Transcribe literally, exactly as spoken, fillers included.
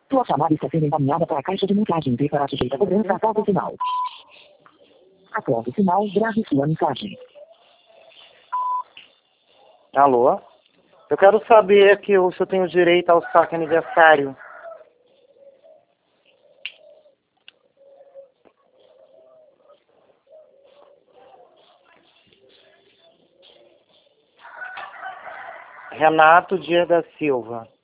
Sua chamada está sendo encaminhada para a caixa de mensagem e para sujeita a cobrança após o sinal. Após o sinal, grave sua mensagem. Alô? Eu quero saber que eu, se eu tenho direito ao saque aniversário. Renato Dias da Silva.